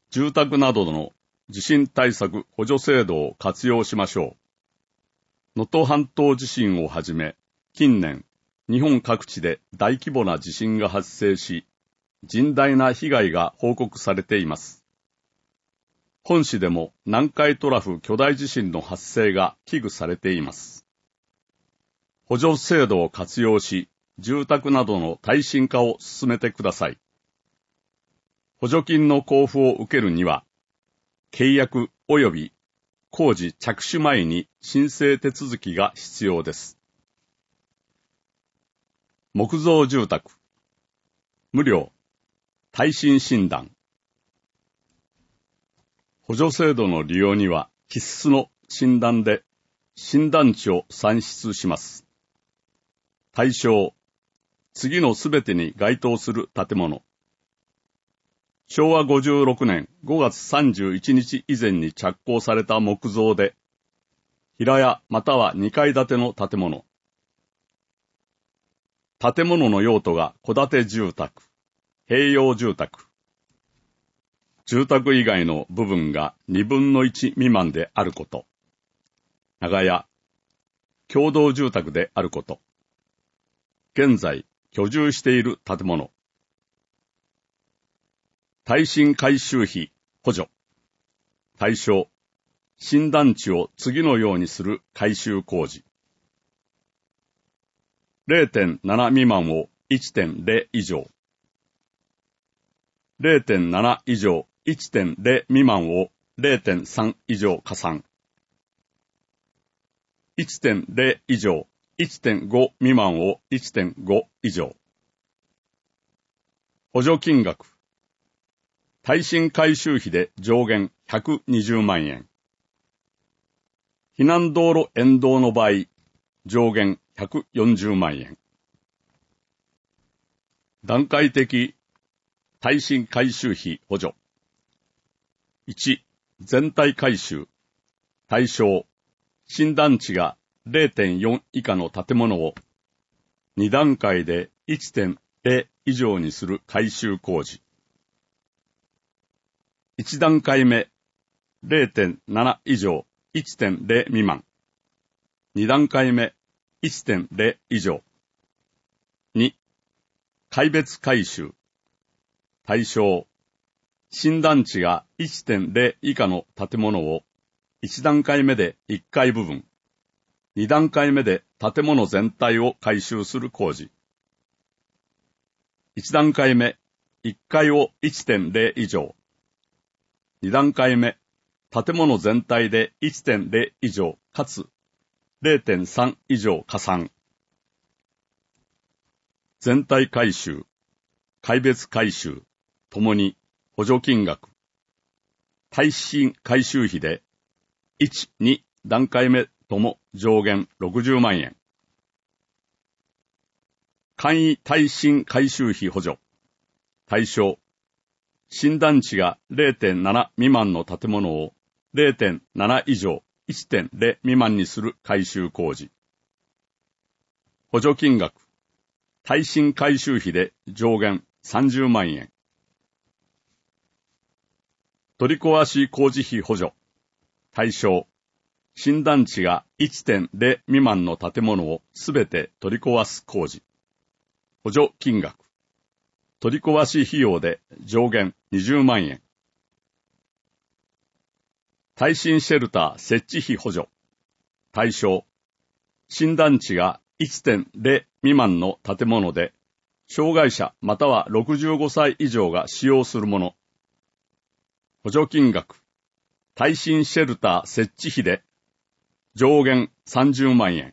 住宅などの地震対策補助制度を活用しましょう。能登半島地震をはじめ、近年、日本各地で大規模な地震が発生し、甚大な被害が報告されています。本市でも南海トラフ巨大地震の発生が危惧されています。補助制度を活用し、住宅などの耐震化を進めてください。補助金の交付を受けるには、契約及び工事着手前に申請手続きが必要です。木造住宅、無料、耐震診断。補助制度の利用には必須の診断で診断値を算出します。対象、次のすべてに該当する建物。昭和56年5月31日以前に着工された木造で、平屋または2階建ての建物。建物の用途が戸建て住宅、併用住宅。住宅以外の部分が2分の1未満であること。長屋、共同住宅であること。現在、居住している建物。耐震改修費補助。対象、診断値を次のようにする改修工事。0.7 未満を 1.0 以上。0.7 以上 1.0 未満を 0.3 以上加算。1.0 以上 1.5 未満を 1.5 以上。補助金額。耐震改修費で上限120万円。避難道路沿道の場合、上限140万円。段階的耐震改修費補助。1、全体改修。対象、診断値が 0.4 以下の建物を2段階で 1.0 以上にする改修工事。1段階目 0.7 以上 1.0 未満。2段階目 1.0 以上。2、階別改修。対象、診断値が 1.0 以下の建物を1段階目で1階部分、2段階目で建物全体を改修する工事。1段階目、1階を 1.0 以上。2段階目、建物全体で 1.0 以上かつ 0.3 以上加算。全体改修、階別改修、ともに補助金額。耐震改修費で1、2段階目とも上限60万円。簡易耐震改修費補助。対象、診断値が 0.7 未満の建物を 0.7 以上 1.0 未満にする改修工事。補助金額。耐震改修費で上限30万円。取り壊し工事費補助。対象、診断値が 1.0 未満の建物をすべて取り壊す工事。補助金額。取り壊し費用で上限20万円。耐震シェルター設置費補助。対象、診断値が 1.0 未満の建物で、障害者または65歳以上が使用するもの。補助金額。耐震シェルター設置費で上限30万円。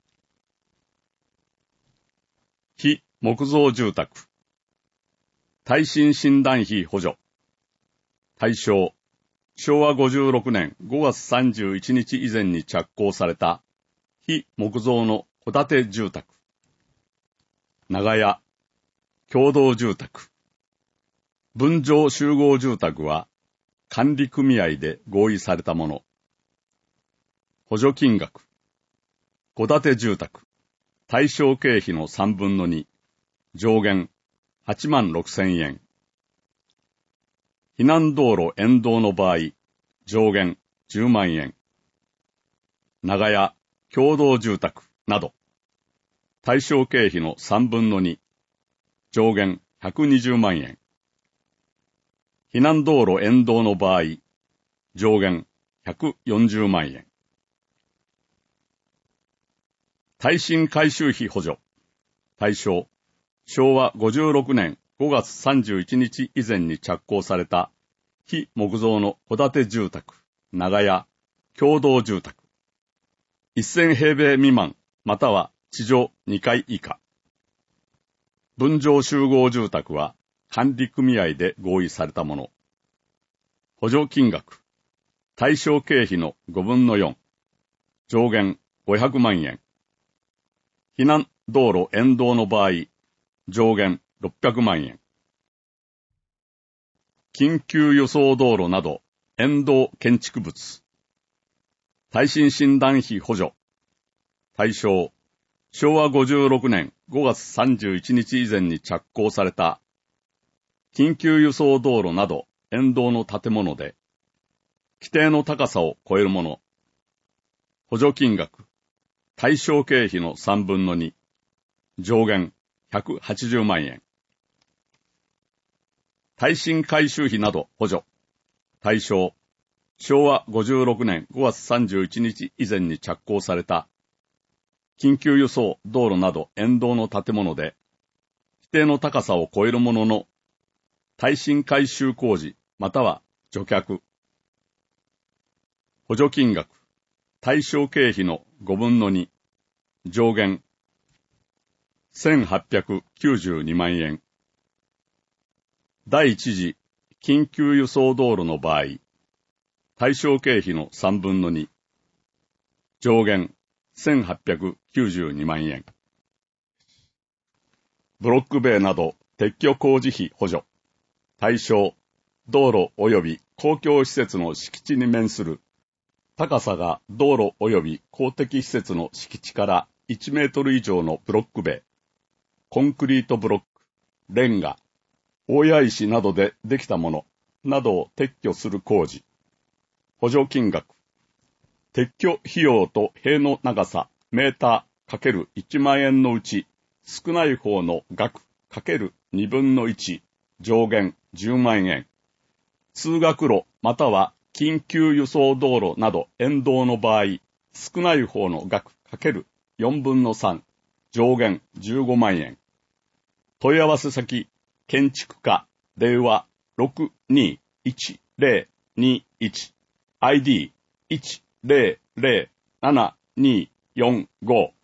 非木造住宅。耐震診断費補助。対象、昭和56年5月31日以前に着工された非木造の戸建て住宅。長屋、共同住宅。分譲集合住宅は管理組合で合意されたもの。補助金額。戸建て住宅。対象経費の3分の2。上限8万6千円。 避難道路沿道の場合、上限10万円。長屋、共同住宅など、対象経費の3分の2、上限120万円。避難道路沿道の場合、上限140万円。耐震改修費補助。対象、昭和56年5月31日以前に着工された非木造の戸建て住宅、長屋、共同住宅。1000平米未満、または地上2階以下。分譲集合住宅は管理組合で合意されたもの。補助金額。対象経費の5分の4。上限500万円。避難道路沿道の場合、上限600万円。緊急輸送道路など、沿道建築物。耐震診断費補助。対象、昭和56年5月31日以前に着工された、緊急輸送道路など、沿道の建物で、規定の高さを超えるもの。補助金額。対象経費の3分の2。上限180万円。耐震改修費など補助。対象、昭和56年5月31日以前に着工された、緊急輸送道路など沿道の建物で、規定の高さを超えるものの、耐震改修工事または除却。補助金額。対象経費の5分の2。上限。1892万円。第一次緊急輸送道路の場合、対象経費の3分の2。上限。1892万円。ブロック塀など撤去工事費補助。対象、道路及び公共施設の敷地に面する、高さが道路及び公的施設の敷地から1メートル以上のブロック塀、コンクリートブロック、レンガ、大谷石などでできたものなどを撤去する工事。補助金額。撤去費用と塀の長さメーター× 1万円のうち少ない方の額× 2分の1上限10万円。通学路または緊急輸送道路など沿道の場合、少ない方の額× 4分の3上限15万円。問い合わせ先、建築課、電話 621021 ID1007245